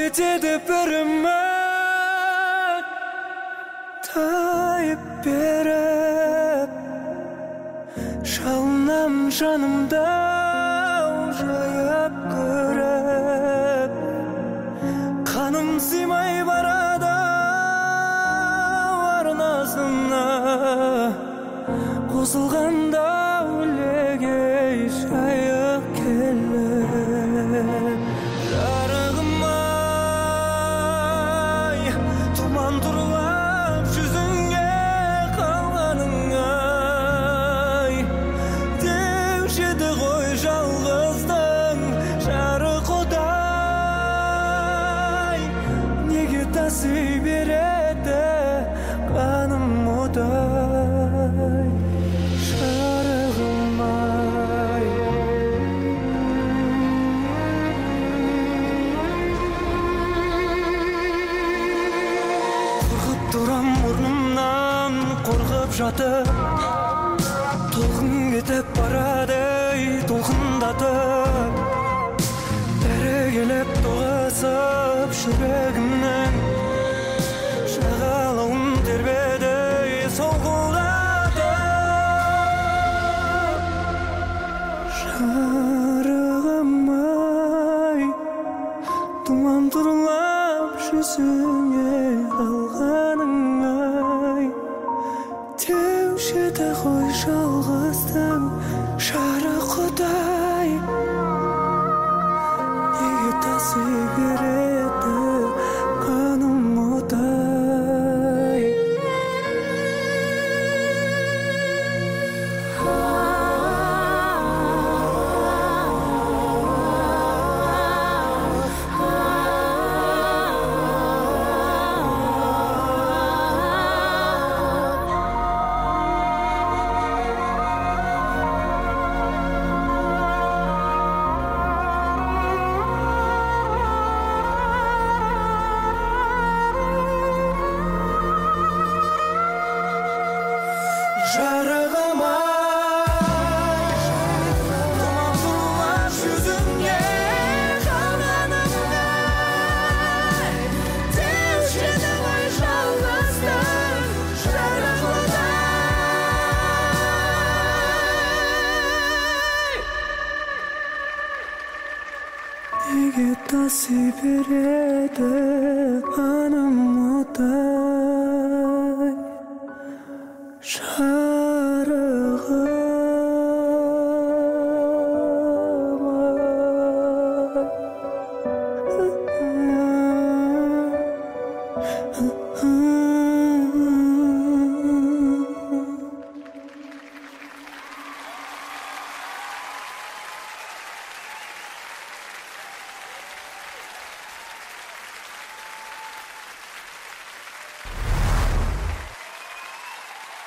етеді біріме тайып беріп, жалынам жанымда жайып көріп, қаным сыймай барады арнасына, қосылғанда өлегей жайып келіп. Жарығым-ай, тұман тұрлап жүзіңе қалғаның-ай, деуші еді ғой жалғыздың жарық одай. Неге таси береді қаным одай, жарығым-ай. Қорқып тұрам орнымнан, қорқып жатып, толқын кетіп барады толқындатып, бәрі келіп тоғысып жүрегімнің жағалауын тербеді солқылдатып. Жарығым-ай, тұман тұрлап жүзіңе қалғаның-ай, деуші еді ғой жалғыздың жарық одай. Неге таси береді қаным одай. Жарығым-ай, тұман тұрлап жүзіңе қалғаның-ай, деуші еді ғой жалғыздың жарық одай. Неге таси береді қаным